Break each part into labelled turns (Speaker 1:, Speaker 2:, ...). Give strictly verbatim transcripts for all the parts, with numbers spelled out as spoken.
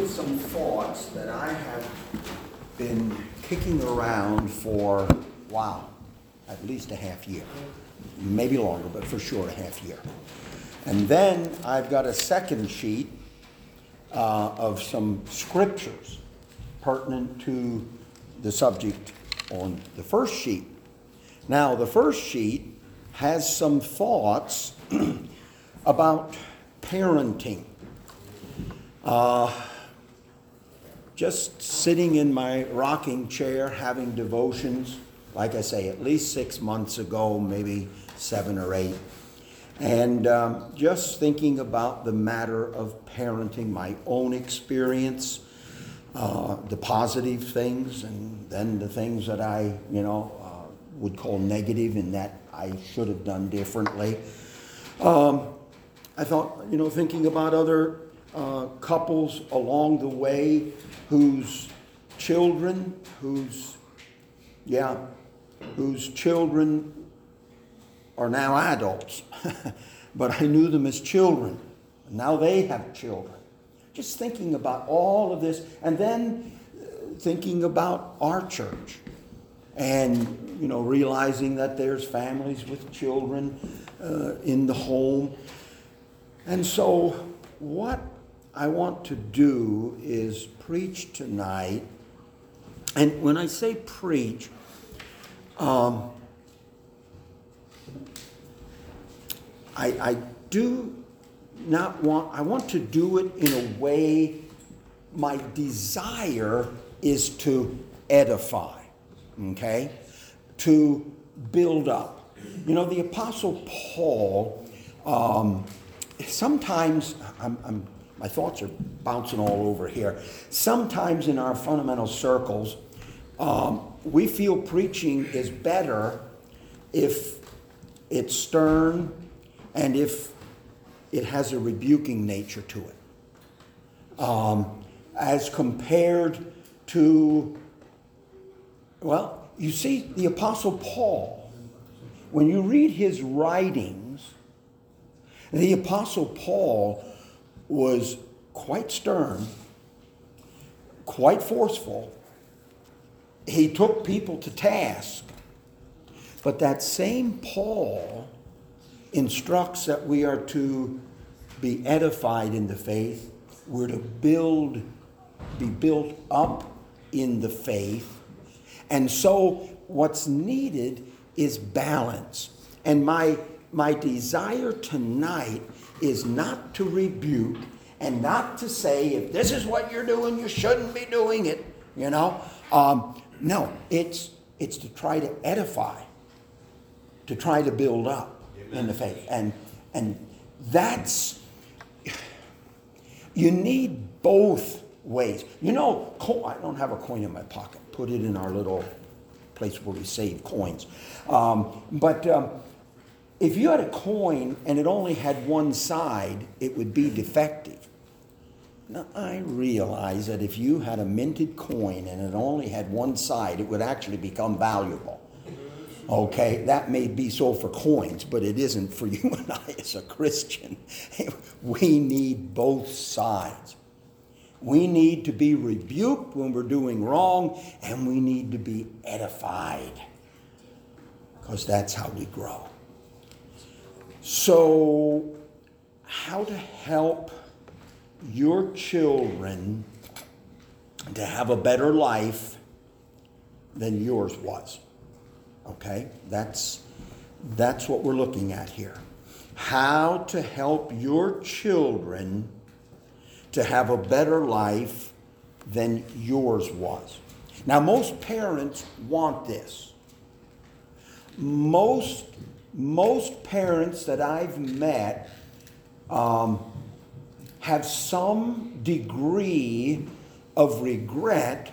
Speaker 1: with some thoughts that I have been kicking around for, wow, at least a half year. Maybe longer, but for sure a half year. And then I've got a second sheet uh, of some scriptures pertinent to the subject on the first sheet. Now, the first sheet has some thoughts about parenting. Uh, just sitting in my rocking chair having devotions, like I say, at least six months ago, maybe seven or eight. And um, just thinking about the matter of parenting, my own experience, uh, the positive things, and then the things that I, you know, uh, would call negative and that I should have done differently. Um, I thought, you know, thinking about other uh, couples along the way whose children, whose, yeah, whose children are now adults, but I knew them as children. Now they have children. Just thinking about all of this, and then thinking about our church, and you know, realizing that there's families with children uh, in the home. And so, what I want to do is preach tonight, and when I say preach, um, I, I do not want, I want to do it in a way, my desire is to edify, okay? To build up. You know, the Apostle Paul, um, sometimes, I'm, I'm, my thoughts are bouncing all over here. Sometimes in our fundamental circles, um, we feel preaching is better if it's stern, and if it has a rebuking nature to it, um, as compared to, well, you see, the Apostle Paul, when you read his writings, the Apostle Paul was quite stern, quite forceful. He took people to task, but that same Paul instructs that we are to be edified in the faith. We're to build, be built up in the faith. And so what's needed is balance. And my, my desire tonight is not to rebuke and not to say, if this is what you're doing, you shouldn't be doing it, you know. Um, no, it's, it's to try to edify, to try to build up in the faith. And and that's, you need both ways. You know, I don't have a coin in my pocket. Put it in our little place where we save coins. Um, but um, if you had a coin and it only had one side, it would be defective. Now, I realize that if you had a minted coin and it only had one side, it would actually become valuable. Okay, that may be so for coins, but it isn't for you and I as a Christian. We need both sides. We need to be rebuked when we're doing wrong, and we need to be edified, because that's how we grow. So, how to help your children to have a better life than yours was. Okay, that's, that's what we're looking at here. How to help your children to have a better life than yours was. Now, most parents want this. Most, most parents that I've met um, have some degree of regret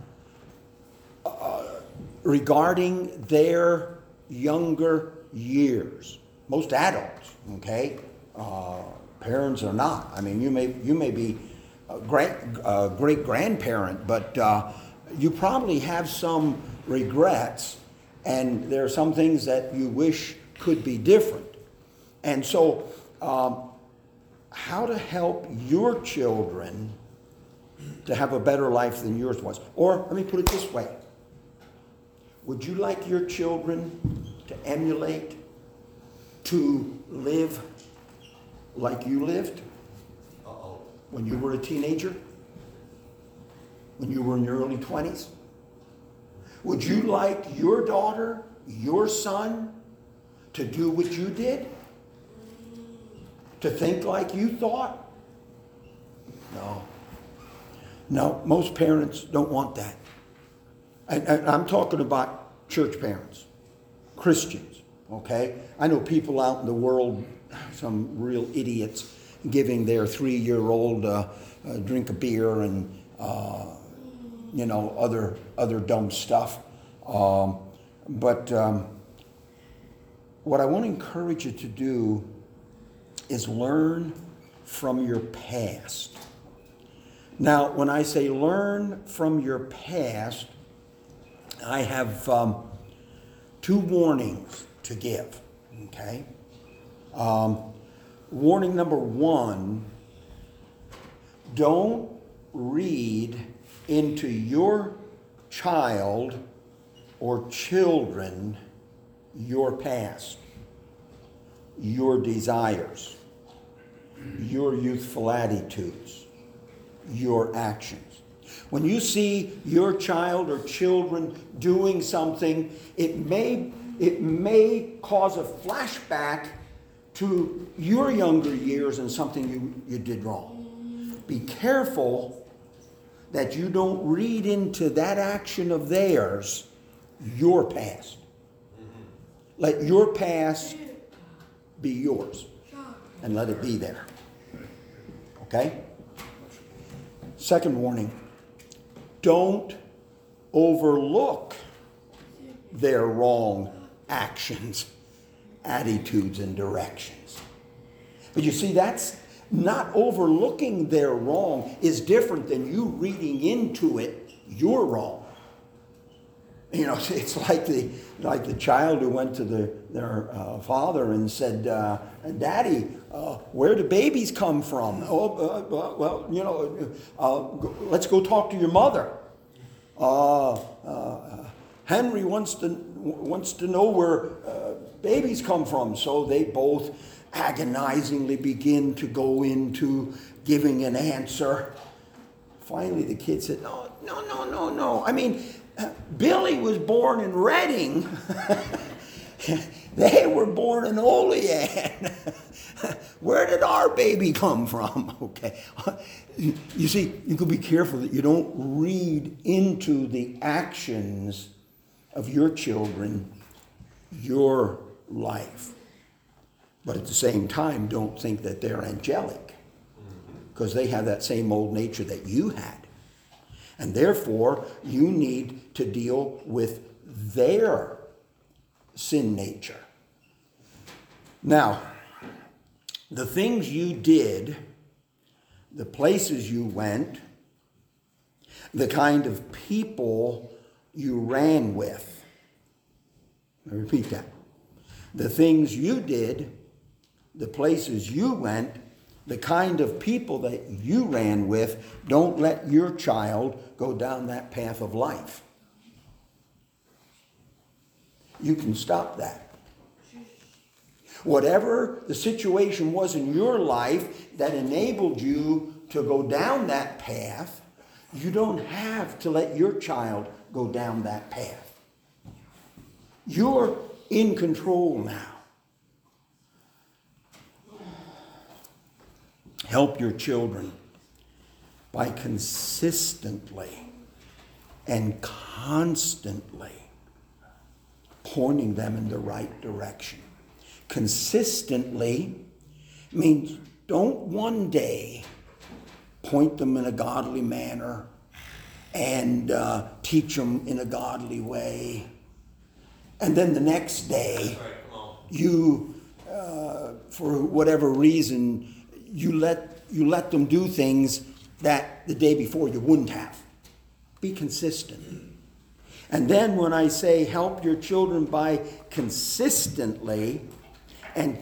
Speaker 1: regarding their younger years. Most adults, okay? Uh, parents are not. I mean, you may you may be a great uh, great grandparent, but uh, you probably have some regrets, and there are some things that you wish could be different. And so, um, how to help your children to have a better life than yours was. Or let me put it this way. Would you like your children to emulate, to live like you lived Uh-oh. when you were a teenager? When you were in your early twenties? Would you like your daughter, your son, to do what you did? To think like you thought? No. No, most parents don't want that. And, and I'm talking about church parents, Christians, okay? I know people out in the world, some real idiots, giving their three-year-old uh, a drink of beer and, uh, you know, other other dumb stuff. Um, but um, what I want to encourage you to do is learn from your past. Now, when I say learn from your past, I have um, two warnings to give, okay? Um, warning number one, don't read into your child or children your past, your desires, your youthful attitudes, your actions. When you see your child or children doing something, it may, it may cause a flashback to your younger years and something you, you did wrong. Be careful that you don't read into that action of theirs your past. Let your past be yours and let it be there. Okay? Second warning, don't overlook their wrong actions, attitudes, and directions. But you see, that's not overlooking their wrong is different than you reading into it you're wrong. You know, it's like the like the child who went to the, their uh, father and said, uh, "Daddy, uh, where do babies come from?" "Oh, uh, well, you know, uh, go, let's go talk to your mother." Uh, uh, Henry wants to wants to know where uh, babies come from, so they both agonizingly begin to go into giving an answer. Finally, the kid said, "No, no, no, no, no. I mean." Billy was born in Reading. They were born in Olean. Where did our baby come from? Okay. You see, you could be careful that you don't read into the actions of your children your life. But at the same time, don't think that they're angelic, because they have that same old nature that you had. And therefore, you need to deal with their sin nature. Now, the things you did, the places you went, the kind of people you ran with. I repeat that. The things you did, the places you went, the kind of people that you ran with, don't let your child go down that path of life. You can stop that. Whatever the situation was in your life that enabled you to go down that path, you don't have to let your child go down that path. You're in control now. Help your children by consistently and constantly pointing them in the right direction. Consistently means don't one day point them in a godly manner and uh, teach them in a godly way, and then the next day you, uh, for whatever reason, you let you let them do things that the day before you wouldn't have. Be consistent. And then when I say help your children by consistently and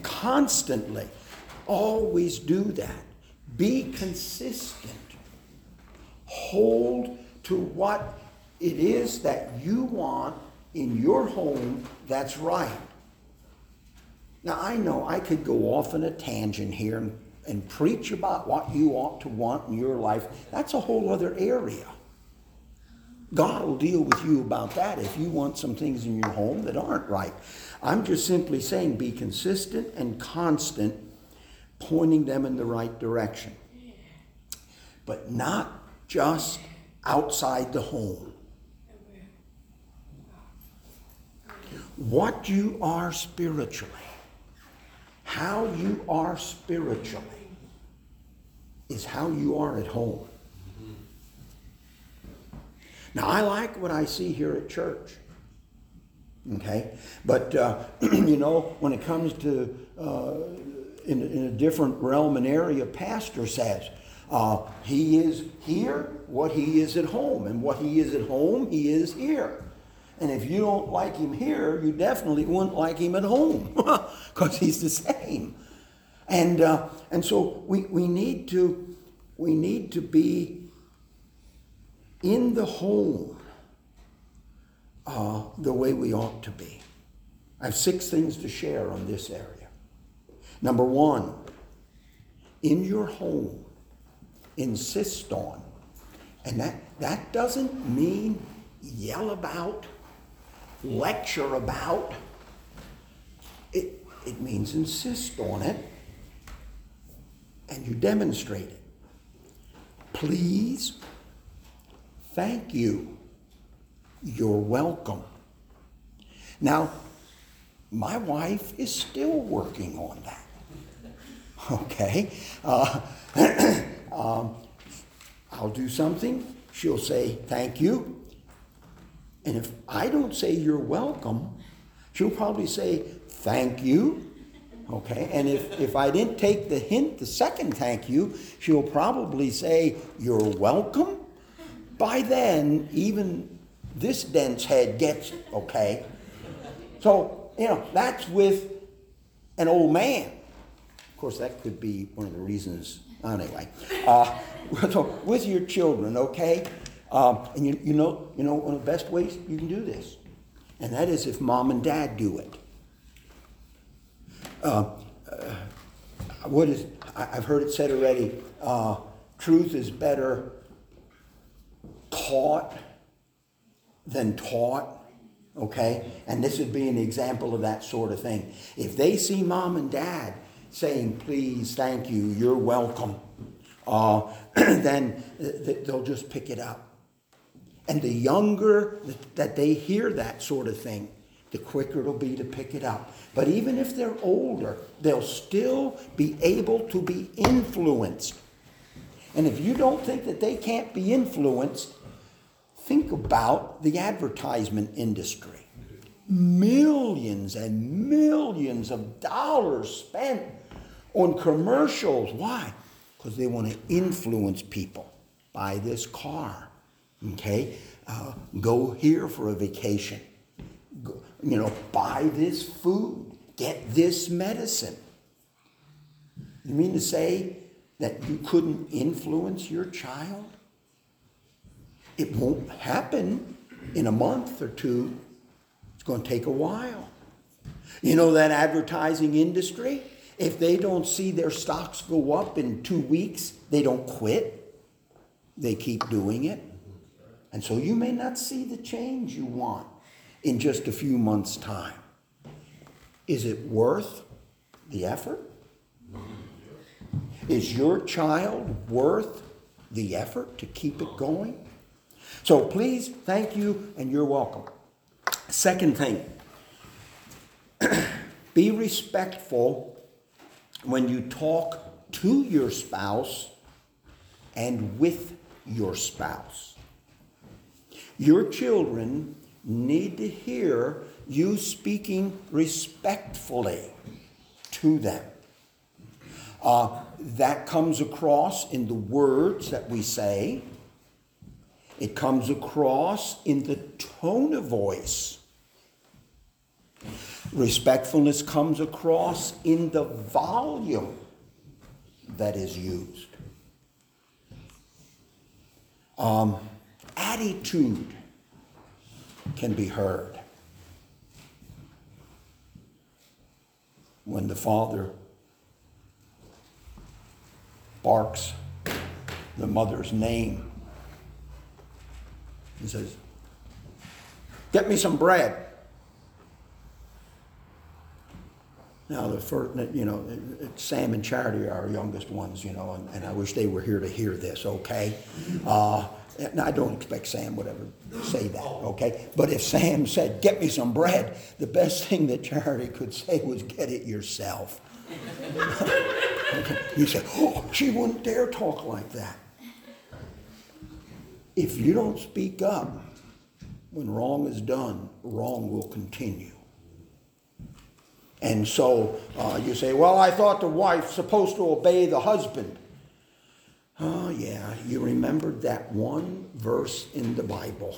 Speaker 1: constantly, always do that. Be consistent. hold to what it is that you want in your home that's right. Now, I know I could go off on a tangent here and, and preach about what you ought to want in your life. That's a whole other area. God will deal with you about that if you want some things in your home that aren't right. I'm just simply saying be consistent and constant, pointing them in the right direction. But not just outside the home. What you are spiritually, how you are spiritually, is how you are at home. Now, I like what I see here at church, okay? But, uh, you know, when it comes to, uh, in, in a different realm and area, pastor says, uh, he is here what he is at home, and what he is at home, he is here. And if you don't like him here, you definitely wouldn't like him at home, because he's the same. And uh, and so we, we need to we need to be in the home uh, the way we ought to be. I have six things to share on this area. Number one, in your home, insist on, and that, that doesn't mean yell about, lecture about. It, it means insist on it, and you demonstrate it. Please, thank you, you're welcome. Now, my wife is still working on that. Okay? Uh, um, I'll do something, she'll say thank you. And if I don't say you're welcome, she'll probably say thank you. Okay? And if, if I didn't take the hint, the second thank you, she'll probably say you're welcome. By then, even this dense head gets it, okay? So, you know, that's with an old man. Of course, that could be one of the reasons, anyway. Uh, so with your children, okay? Um, and you, you know, you know one of the best ways you can do this, and that is if mom and dad do it. Uh, uh, what is? I, I've heard it said already. Uh, truth is better taught than taught. Okay, and this would be an example of that sort of thing. If they see mom and dad saying, "Please, thank you, you're welcome," uh, then they'll just pick it up. And the younger that they hear that sort of thing, the quicker it'll be to pick it up. But even if they're older, they'll still be able to be influenced. And if you don't think that they can't be influenced, think about the advertisement industry. Millions and millions of dollars spent on commercials. Why? Because they want to influence people. Buy this car. Okay, uh, go here for a vacation. Go, you know, buy this food. Get this medicine. You mean to say that you couldn't influence your child? It won't happen in a month or two. It's going to take a while. You know that advertising industry? If they don't see their stocks go up in two weeks, they don't quit. They keep doing it. And so you may not see the change you want in just a few months' time. Is it worth the effort? Is your child worth the effort to keep it going? So please, thank you, and you're welcome. Second thing, be respectful when you talk to your spouse and with your spouse. Your children need to hear you speaking respectfully to them. Uh, that comes across in the words that we say. It comes across in the tone of voice. Respectfulness comes across in the volume that is used. Um, attitude can be heard when the father barks the mother's name and says, "Get me some bread." Now, the first, you know, Sam and Charity are our youngest ones, you know, and, and I wish they were here to hear this, okay? Uh, and I don't expect Sam would ever say that, okay? But if Sam said, "Get me some bread," the best thing that Charity could say was, "Get it yourself." Okay? You say, "Oh, she wouldn't dare talk like that." If you don't speak up when wrong is done, wrong will continue. And so uh, you say, "Well, I thought the wife's supposed to obey the husband." Oh, yeah, you remembered that one verse in the Bible.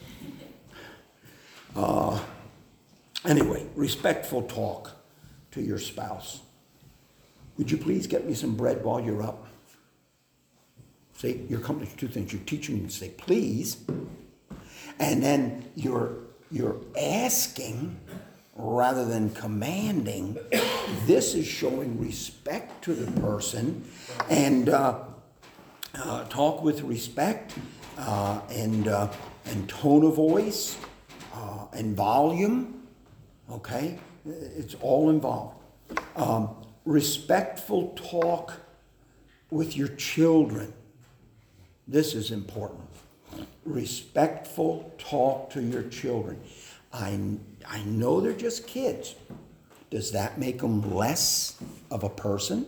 Speaker 1: Uh, anyway, respectful talk to your spouse. "Would you please get me some bread while you're up?" See, you're coming to two things. You're teaching them to say please, and then you're you're asking rather than commanding. This is showing respect to the person, and uh, uh, talk with respect, uh, and uh, and tone of voice, uh, and volume. Okay, it's all involved. Um, respectful talk with your children. This is important. Respectful talk to your children. I, I know they're just kids. Does that make them less of a person?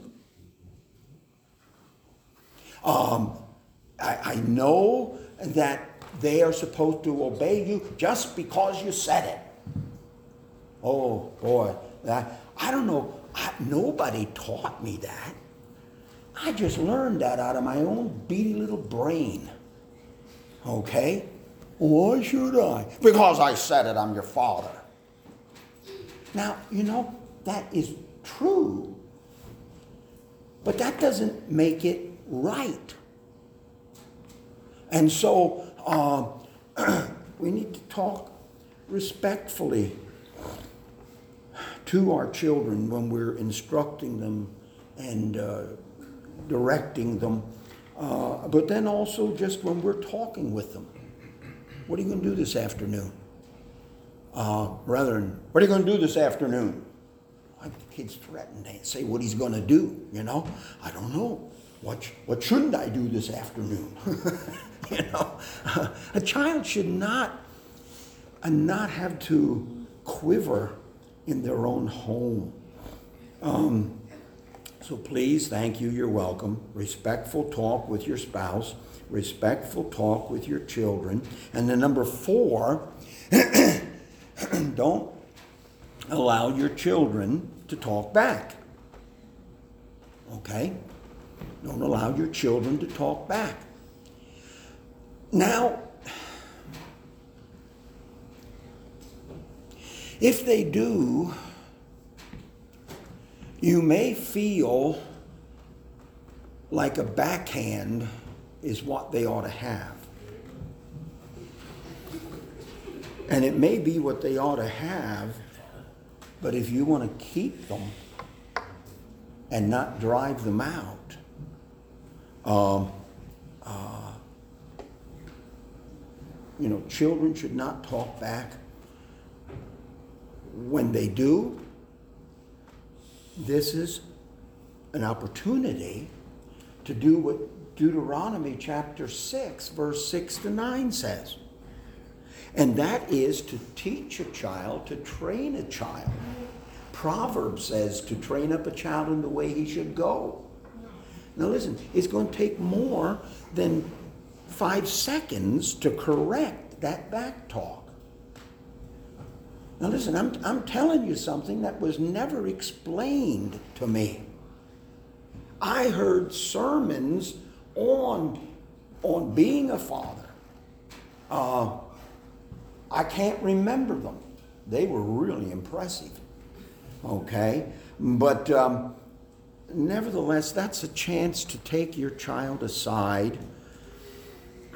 Speaker 1: Um, I, I know that they are supposed to obey you just because you said it. Oh, boy. That, I don't know. I, nobody taught me that. I just learned that out of my own beady little brain. Okay? Why should I? Because I said it, I'm your father. Now, you know, that is true, but that doesn't make it right. And so uh, we need to talk respectfully to our children when we're instructing them and uh, directing them, uh, but then also just when we're talking with them. What are you going to do this afternoon? Uh, rather than, "What are you going to do this afternoon?" Like the kids threaten, they say what he's going to do, you know. I don't know. What, what shouldn't I do this afternoon? You know, a child should not, uh, not have to quiver in their own home. Um, So please, thank you, you're welcome. Respectful talk with your spouse. Respectful talk with your children. And then number four, don't allow your children to talk back. Okay? Don't allow your children to talk back. Now, if they do, you may feel like a backhand is what they ought to have. And it may be what they ought to have, but if you want to keep them and not drive them out, um, uh, you know, children should not talk back. When they do, this is an opportunity to do what Deuteronomy chapter six, verse six to nine says. And that is to teach a child, to train a child. Proverbs says to train up a child in the way he should go. Now listen, it's going to take more than five seconds to correct that back talk. Now listen, I'm, I'm telling you something that was never explained to me. I heard sermons on, on being a father. Uh, I can't remember them. They were really impressive. Okay? But um, nevertheless, that's a chance to take your child aside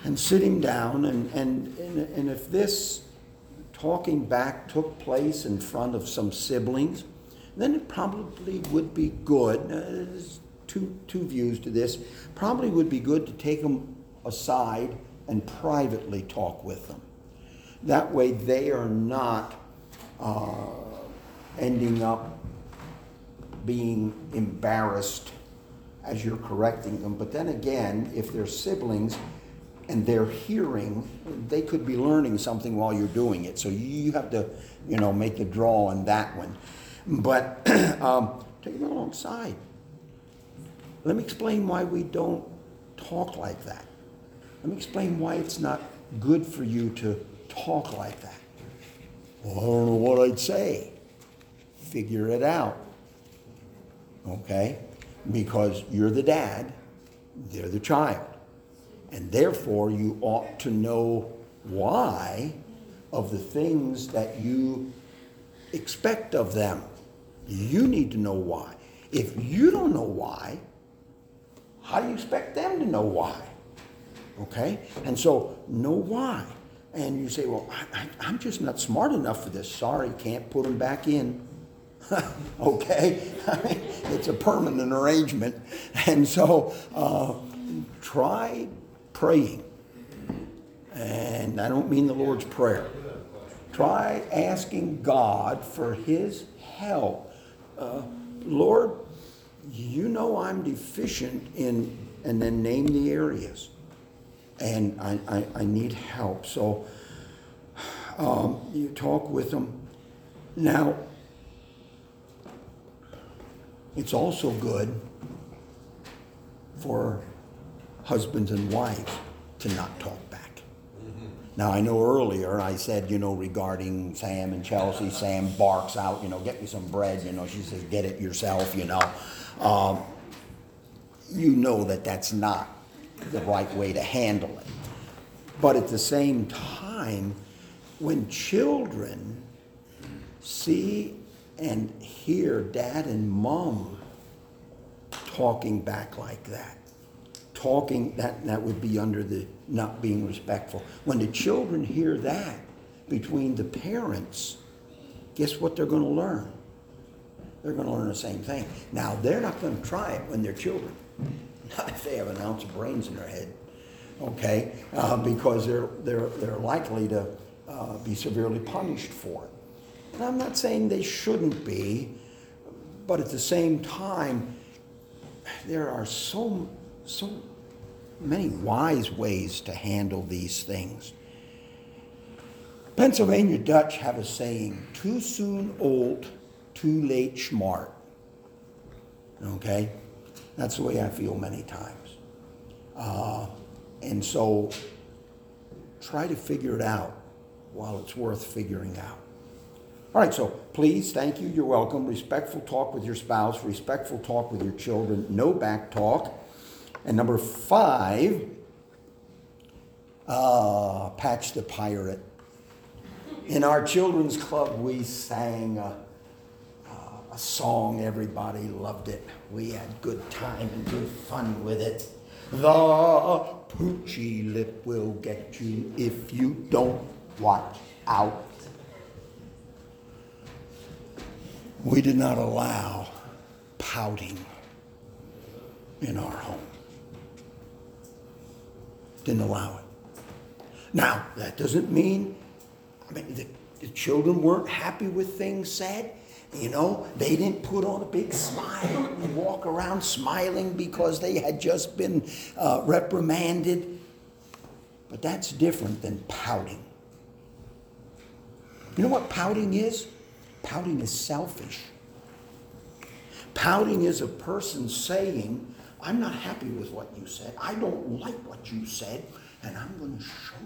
Speaker 1: and sit him down, and, and, and, and if this talking back took place in front of some siblings, then it probably would be good. Uh, there's two, two views to this. Probably would be good to take them aside and privately talk with them. That way they are not uh, ending up being embarrassed as you're correcting them. But then again, if they're siblings and they're hearing, they could be learning something while you're doing it. So you have to, you know, make the draw on that one. But um, take them alongside. Let me explain why we don't talk like that. Let me explain why it's not good for you to talk like that. Well, I don't know what I'd say. Figure it out. Okay? Because you're the dad, they're the child. And therefore, you ought to know why of the things that you expect of them. You need to know why. If you don't know why, how do you expect them to know why? Okay? And so, know why. And you say, well, I, I, I'm just not smart enough for this. Sorry, can't put them back in. Okay? I mean, it's a permanent arrangement. And so, uh, try praying. And I don't mean the Lord's Prayer. Try asking God for His help. Uh, Lord, you know I'm deficient in, and then name the areas. And I, I, I need help. So um, you talk with them. Now, it's also good for husbands and wives to not talk back. Mm-hmm. Now, I know earlier I said, you know, regarding Sam and Chelsea, Sam barks out, you know, get me some bread, you know, she says, get it yourself, you know. Um, you know that that's not the right way to handle it. But at the same time, when children see and hear dad and mom talking back like that, talking, that, that would be under the not being respectful. When the children hear that between the parents, guess what they're going to learn? They're going to learn the same thing. Now, they're not going to try it when they're children. Not if they have an ounce of brains in their head, okay? Uh, because they're, they're, they're likely to uh, be severely punished for it. And I'm not saying they shouldn't be, but at the same time, there are so, so many wise ways to handle these things. Pennsylvania Dutch have a saying, too soon old, too late smart. Okay? That's the way I feel many times. Uh, and so try to figure it out while it's worth figuring out. All right, so please, thank you, you're welcome. Respectful talk with your spouse, respectful talk with your children, no back talk. And number five, uh, Patch the Pirate. In our children's club, we sang a, a song. Everybody loved it. We had good time and good fun with it. The poochy lip will get you if you don't watch out. We did not allow pouting in our home. Didn't allow it. Now, that doesn't mean, I mean, the, the children weren't happy with things said. You know, they didn't put on a big smile and walk around smiling because they had just been uh, reprimanded. But that's different than pouting. You know what pouting is? Pouting is selfish. Pouting is a person saying, I'm not happy with what you said. I don't like what you said, and I'm going to show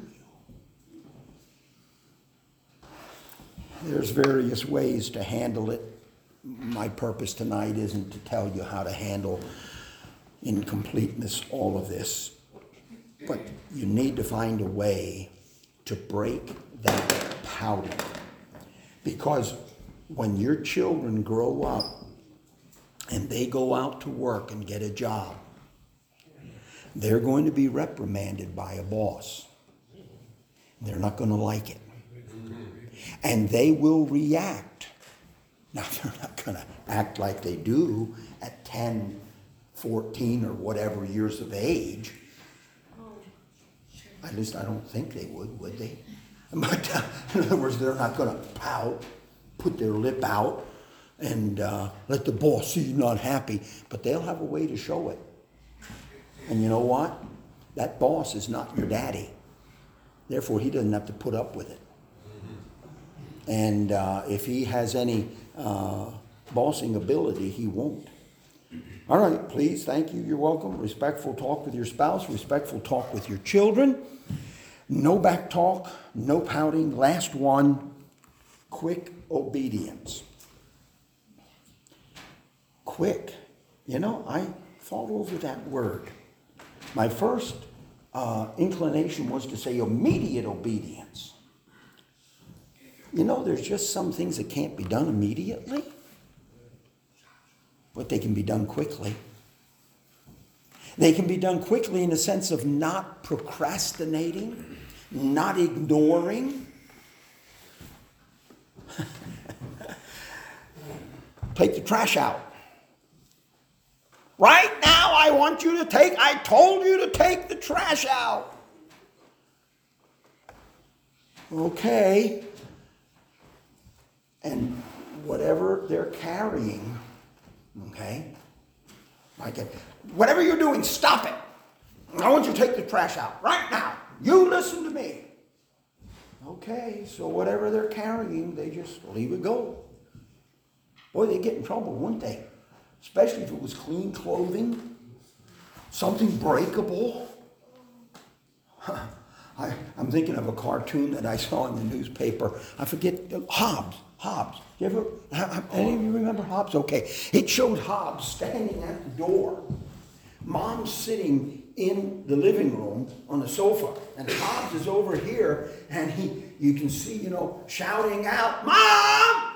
Speaker 1: you. There's various ways to handle it. My purpose tonight isn't to tell you how to handle in completeness all of this, but you need to find a way to break that pouting. Because when your children grow up and they go out to work and get a job, they're going to be reprimanded by a boss. They're not going to like it. And they will react. Now, they're not going to act like they do at ten, fourteen, or whatever years of age. At least I don't think they would, would they? But uh, in other words, they're not going to pout, put their lip out, and uh, let the boss see you're not happy. But they'll have a way to show it. And you know what? That boss is not your daddy. Therefore, he doesn't have to put up with it. And uh, if he has any uh, bossing ability, he won't. All right, please, thank you, you're welcome. Respectful talk with your spouse, respectful talk with your children. No back talk, no pouting. Last one, quick obedience. Quick. You know, I thought over that word. My first uh, inclination was to say immediate obedience. You know, there's just some things that can't be done immediately, but they can be done quickly. They can be done quickly in the sense of not procrastinating, not ignoring. Take the trash out. Right now, I want you to take, I told you to take the trash out. Okay. And whatever they're carrying, okay, like it, whatever you're doing, stop it. I want you to take the trash out right now. You listen to me. Okay, so whatever they're carrying, they just leave it go. Boy, they'd get in trouble, wouldn't they? Especially if it was clean clothing, something breakable. I, I'm thinking of a cartoon that I saw in the newspaper. I forget, Hobbs. Hobbs. You ever, any of you remember Hobbs? Okay. It showed Hobbs standing at the door. Mom's sitting in the living room on the sofa. And Hobbs is over here. And he, you can see, you know, shouting out, Mom!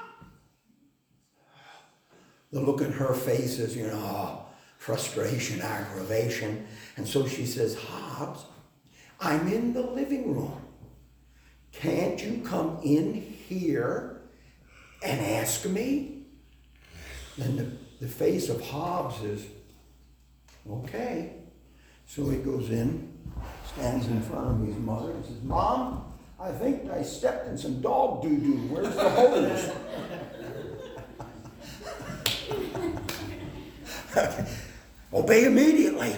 Speaker 1: The look in her face is, you know, frustration, aggravation. And so she says, Hobbs, I'm in the living room. Can't you come in here and ask me? Then the, the face of Hobbs is, okay. So he goes in, stands in front of his mother and says, Mom, I think I stepped in some dog doo-doo. Where's the hose? Obey immediately.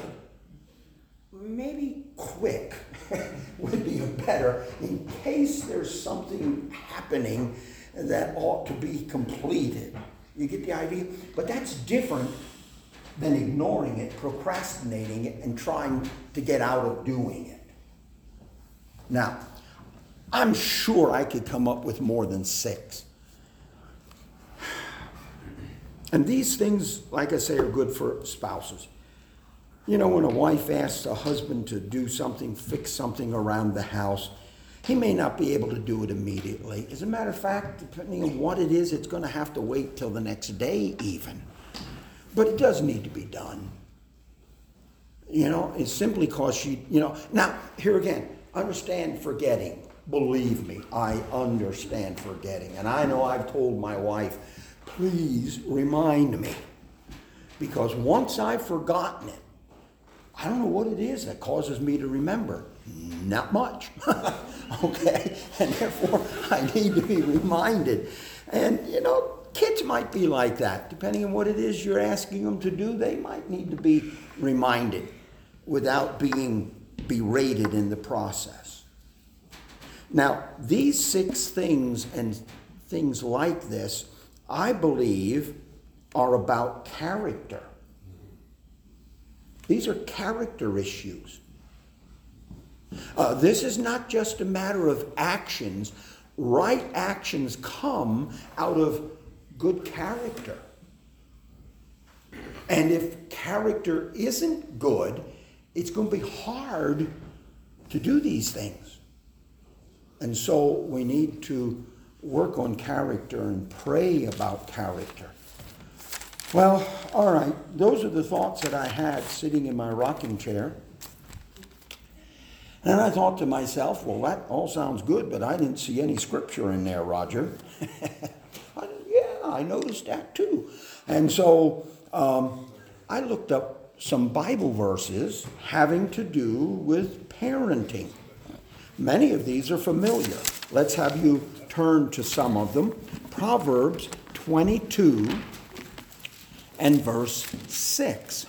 Speaker 1: Maybe quick would be better in case there's something happening that ought to be completed. You get the idea? But that's different than ignoring it, procrastinating it, and trying to get out of doing it. Now, I'm sure I could come up with more than six. And these things, like I say, are good for spouses. You know, when a wife asks a husband to do something, fix something around the house, he may not be able to do it immediately. As a matter of fact, depending on what it is, it's going to have to wait till the next day even. But it does need to be done. You know, it's simply because she, you know. Now, here again, understand forgetting. Believe me, I understand forgetting. And I know I've told my wife, please remind me. Because once I've forgotten it, I don't know what it is that causes me to remember. Not much. Okay? And therefore, I need to be reminded. And, you know, kids might be like that. Depending on what it is you're asking them to do, they might need to be reminded without being berated in the process. Now, these six things and things like this, I believe, are about character. These are character issues. Uh, this is not just a matter of actions. Right actions come out of good character. And if character isn't good, it's going to be hard to do these things. And so we need to work on character and pray about character. Well, all right, those are the thoughts that I had sitting in my rocking chair. And I thought to myself, well, that all sounds good, but I didn't see any scripture in there, Roger. I, yeah, I noticed that too. And so um, I looked up some Bible verses having to do with parenting. Many of these are familiar. Let's have you turn to some of them. Proverbs twenty-two and verse six.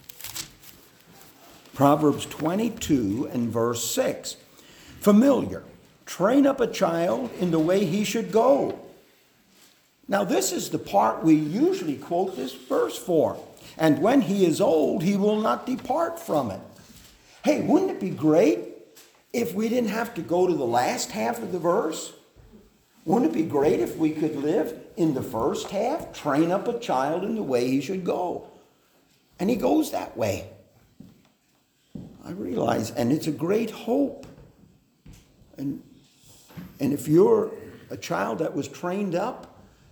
Speaker 1: Proverbs twenty-two and verse six. Familiar. Train up a child in the way he should go. Now this is the part we usually quote this verse for. And when he is old, he will not depart from it. Hey, wouldn't it be great if we didn't have to go to the last half of the verse? Wouldn't it be great if we could live in the first half? Train up a child in the way he should go. And he goes that way. I realize, and it's a great hope. And, and if you're a child that was trained up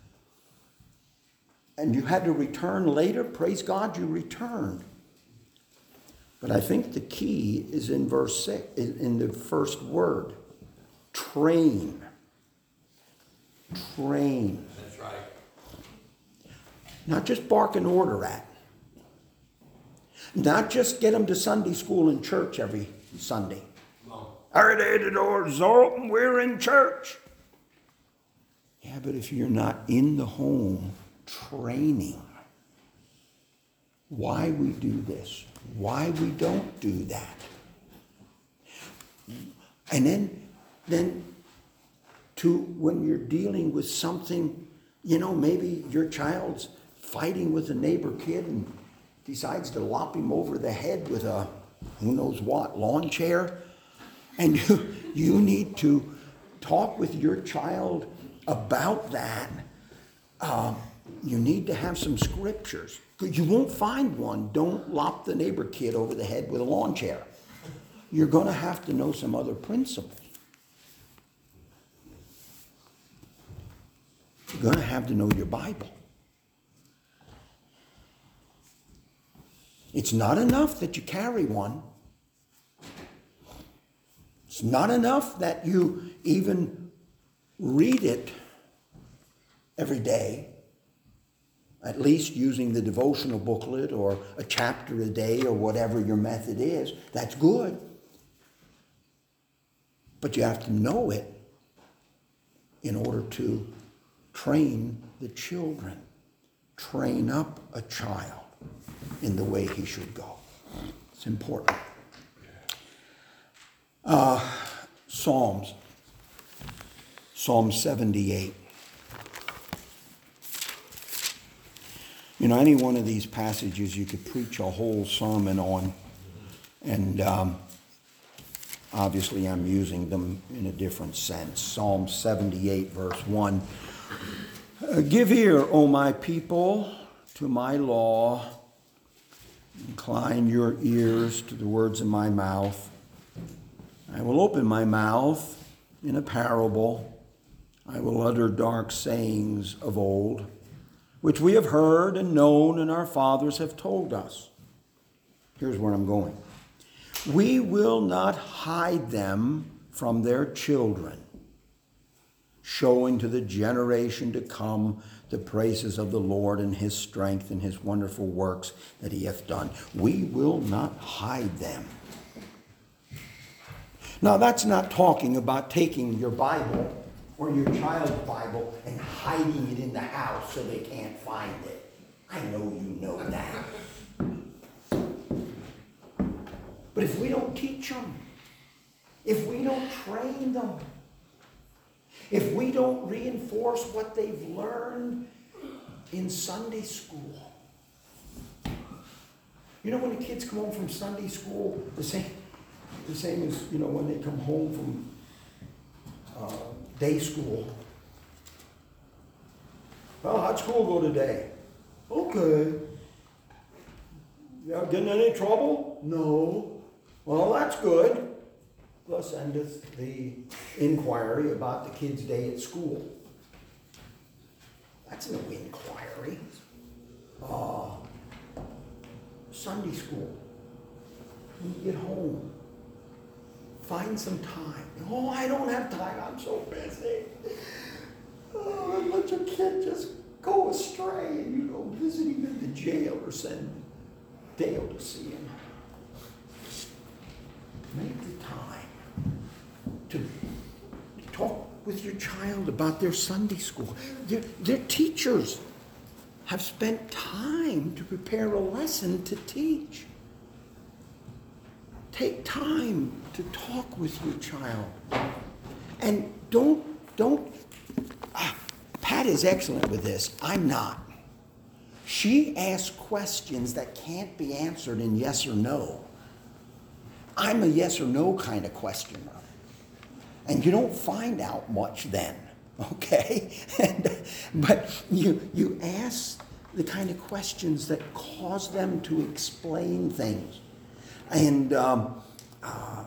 Speaker 1: and you had to return later, praise God you returned. But I think the key is in verse six, in the first word. Train. Train.
Speaker 2: That's right.
Speaker 1: Not just bark an order at. Not just get them to Sunday school and church every Sunday.
Speaker 2: No.
Speaker 1: All right, the doors are open, we're in church. Yeah, but if you're not in the home training why we do this, why we don't do that. And then, then to when you're dealing with something, you know, maybe your child's fighting with a neighbor kid and decides to lop him over the head with a who knows what, lawn chair. And you, you need to talk with your child about that. Um, you need to have some scriptures. You won't find one. Don't lop the neighbor kid over the head with a lawn chair. You're going to have to know some other principles. You're going to have to know your Bible. It's not enough that you carry one. It's not enough that you even read it every day, at least using the devotional booklet or a chapter a day or whatever your method is. That's good. But you have to know it in order to train the children. Train up a child in the way he should go. It's important. Uh, Psalms. Psalm seventy-eight. You know, any one of these passages you could preach a whole sermon on. And um, obviously I'm using them in a different sense. Psalm seventy-eight, verse one. Give ear, O my people, to my law. Incline your ears to the words of my mouth. I will open my mouth in a parable. I will utter dark sayings of old, which we have heard and known and our fathers have told us. Here's where I'm going. We will not hide them from their children, showing to the generation to come the praises of the Lord and his strength and his wonderful works that he hath done. We will not hide them. Now, that's not talking about taking your Bible or your child's Bible and hiding it in the house so they can't find it. I know you know that. But if we don't teach them, if we don't train them, if we don't reinforce what they've learned in Sunday school. You know, when the kids come home from Sunday school, the same, the same as, you know, when they come home from uh, day school. Well, how'd school go today? Okay. You getting in any trouble? No. Well, that's good. Thus endeth the inquiry about the kid's day at school. That's no inquiry. Uh, Sunday school. When you get home, find some time. Oh, I don't have time. I'm so busy. Oh, let your kid just go astray and you go visit him in the jail or send Dale to see him. Make the time to talk with your child about their Sunday school. Their, their teachers have spent time to prepare a lesson to teach. Take time to talk with your child. And don't, don't, ah, Pat is excellent with this. I'm not. She asks questions that can't be answered in yes or no. I'm a yes or no kind of questioner. And you don't find out much then, okay? and, but you, you ask the kind of questions that cause them to explain things. And um, uh,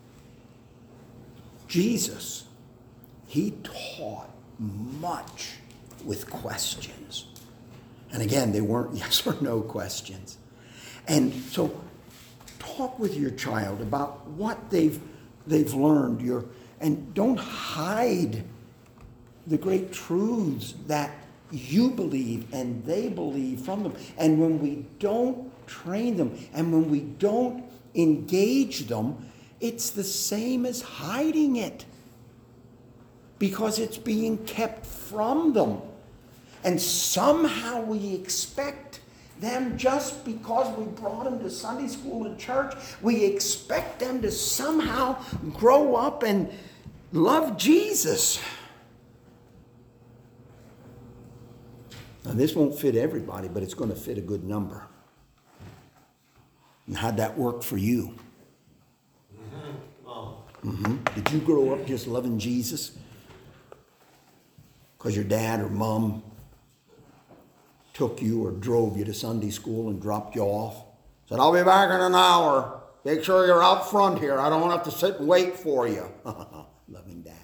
Speaker 1: Jesus, he taught much with questions. And again, they weren't yes or no questions. And so talk with your child about what they've they've learned. Your, and don't hide the great truths that you believe and they believe from them. And when we don't train them and when we don't engage them, it's the same as hiding it, because it's being kept from them. And somehow we expect them, just because we brought them to Sunday school and church, we expect them to somehow grow up and love Jesus. Now, this won't fit everybody, but it's going to fit a good number. And how'd that work for you? Mm-hmm. Oh. Mm-hmm. Did you grow up just loving Jesus? Because your dad or mom took you or drove you to Sunday school and dropped you off? Said, I'll be back in an hour. Make sure you're out front here. I don't want to have to sit and wait for you. Loving dad.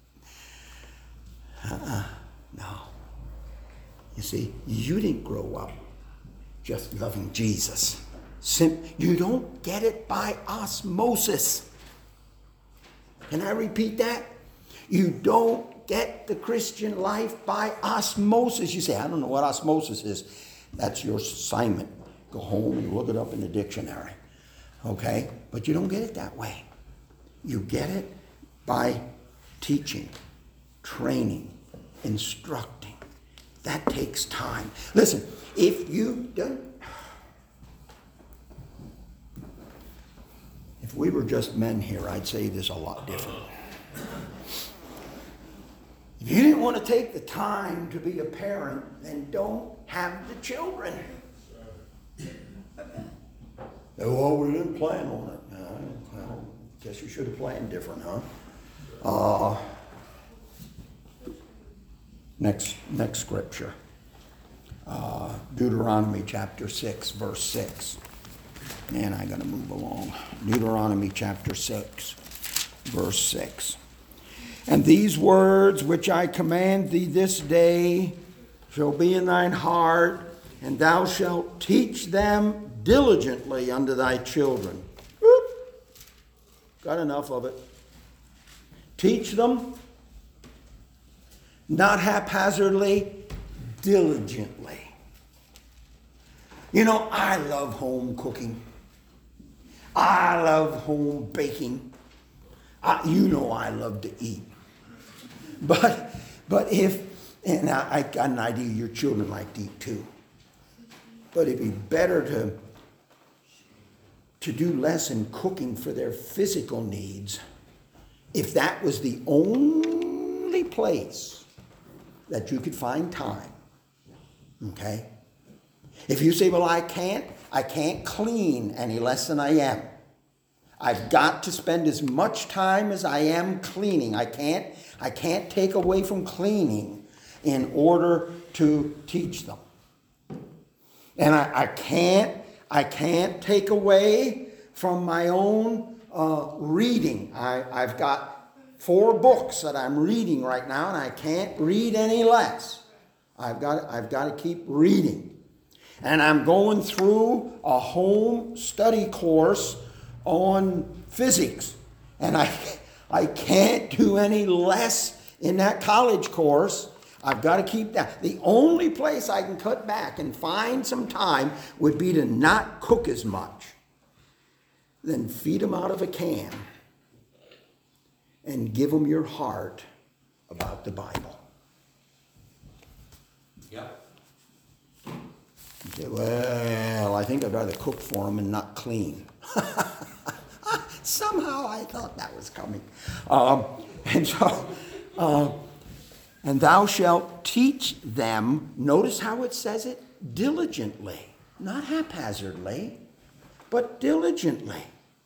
Speaker 1: Uh-uh. No. You see, you didn't grow up just loving Jesus. Sim- you don't get it by osmosis. Can I repeat that? You don't get the Christian life by osmosis. You say, I don't know what osmosis is. That's your assignment. Go home and look it up in the dictionary. Okay? But you don't get it that way. You get it by teaching, training, instructing. That takes time. Listen, if you don't, if we were just men here, I'd say this a lot different. If you didn't want to take the time to be a parent, then don't have the children. Oh, we didn't plan on it. Uh, well, guess you should have planned different, huh? Uh, next, next scripture. Uh, Deuteronomy chapter six, verse six. Man, I got to move along. Deuteronomy chapter six, verse six. And these words which I command thee this day shall be in thine heart, and thou shalt teach them diligently unto thy children. Whoop. Got enough of it. Teach them, not haphazardly, diligently. You know, I love home cooking. I love home baking. I, you know I love to eat. But but if, and I, I got an idea your children like to eat too. But it'd be better to, to do less in cooking for their physical needs if that was the only place that you could find time. Okay? If you say, well, I can't, I can't clean any less than I am. I've got to spend as much time as I am cleaning. I can't, I can't take away from cleaning in order to teach them. And I, I can't, I can't take away from my own uh, reading. I, I've got four books that I'm reading right now, and I can't read any less. I've got, I've got to keep reading. And I'm going through a home study course on physics. And I, I can't do any less in that college course. I've got to keep that. The only place I can cut back and find some time would be to not cook as much. Then feed them out of a can and give them your heart about the Bible.
Speaker 2: Yep.
Speaker 1: You say, well, I think I'd rather cook for them and not clean. Somehow I thought that was coming. Um, and so, uh, and thou shalt teach them, notice how it says it, diligently, not haphazardly, but diligently.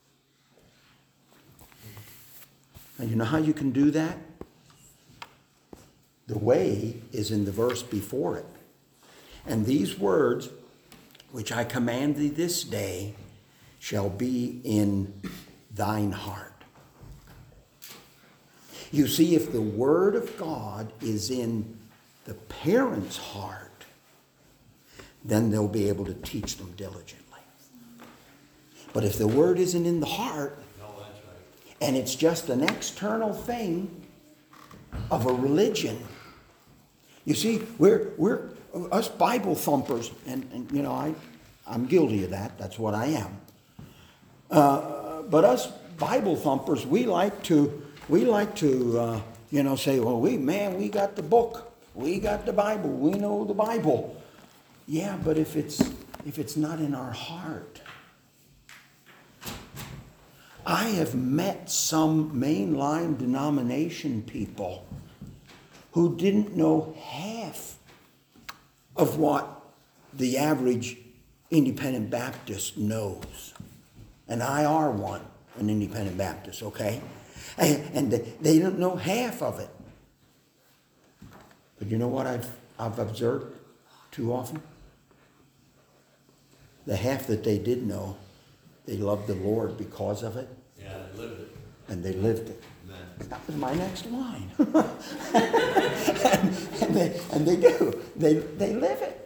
Speaker 1: And you know how you can do that? The way is in the verse before it. And these words, which I command thee this day, shall be in thine heart. You see, if the word of God is in the parent's heart, then they'll be able to teach them diligently. But if the word isn't in the heart,
Speaker 2: No, that's right.
Speaker 1: and it's just an external thing of a religion, you see, we're we're us Bible thumpers, and, and you know, I I'm guilty of that. That's what I am. Uh, but us Bible thumpers, we like to we like to uh, you know say, well, we man, we got the book, we got the Bible, we know the Bible. Yeah, but if it's if it's not in our heart. I have met some mainline denomination people who didn't know half of what the average independent Baptist knows. And I are one, an independent Baptist, okay? And, and they, they don't know half of it. But you know what I've, I've observed too often? The half that they did know, they loved the Lord because of it.
Speaker 2: Yeah, they lived it.
Speaker 1: And they lived it.
Speaker 2: Amen.
Speaker 1: That was my next line. and, and, they, and they do. They, they live it.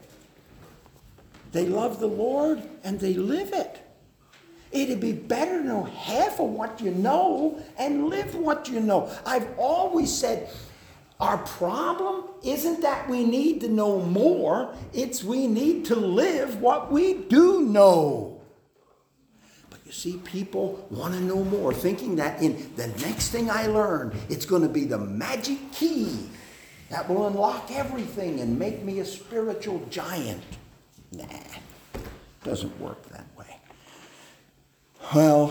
Speaker 1: They love the Lord and they live it. It'd be better to know half of what you know and live what you know. I've always said, our problem isn't that we need to know more. It's we need to live what we do know. You see, people want to know more, thinking that in the next thing I learn, it's going to be the magic key that will unlock everything and make me a spiritual giant. Nah, doesn't work that way. Well,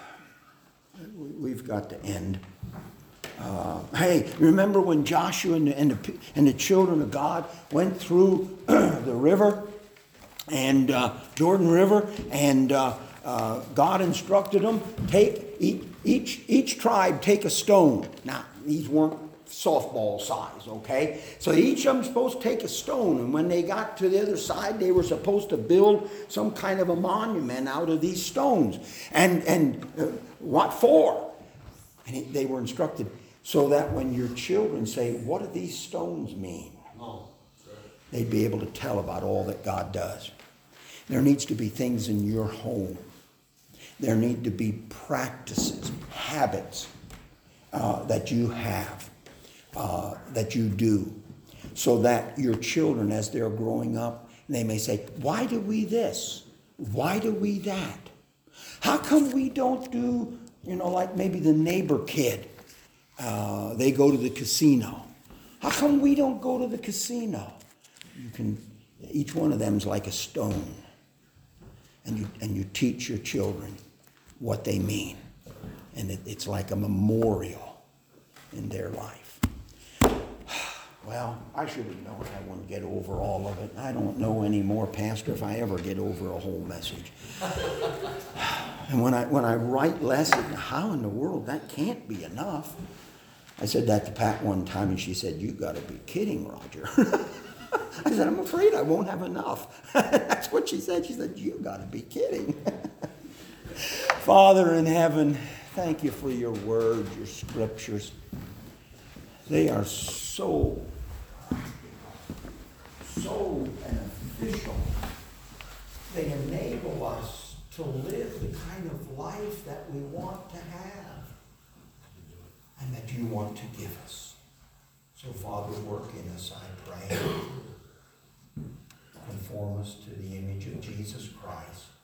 Speaker 1: we've got to end. Uh, hey, remember when Joshua and the, and, the, and the children of God went through the river, and uh, Jordan River, and uh, Uh, God instructed them, take each, each each tribe take a stone. Now, these weren't softball size, okay? So each of them supposed to take a stone, and when they got to the other side, they were supposed to build some kind of a monument out of these stones. And and uh, what for? And it, they were instructed so that when your children say, "What do these stones mean?"
Speaker 2: No.
Speaker 1: They'd be able to tell about all that God does. There needs to be things in your home. There need to be practices, habits uh, that you have, uh, that you do, so that your children, as they're growing up, they may say, why do we this? Why do we that? How come we don't do, you know, like maybe the neighbor kid, uh, they go to the casino. How come we don't go to the casino? You can, each one of them is like a stone. And you, and you teach your children what they mean. And it, it's like a memorial in their life. Well, I should have known I wouldn't get over all of it. I don't know anymore, Pastor, if I ever get over a whole message. And when I when I write lessons, how in the world, that can't be enough. I said that to Pat one time, and she said, you got to be kidding, Roger. I said, I'm afraid I won't have enough. That's what she said. She said, you got to be kidding. Father in heaven, thank you for your word, your scriptures. They are so, so beneficial. They enable us to live the kind of life that we want to have. that you want to give us. So, Father, work in us, I pray. Conform us to the image of Jesus Christ.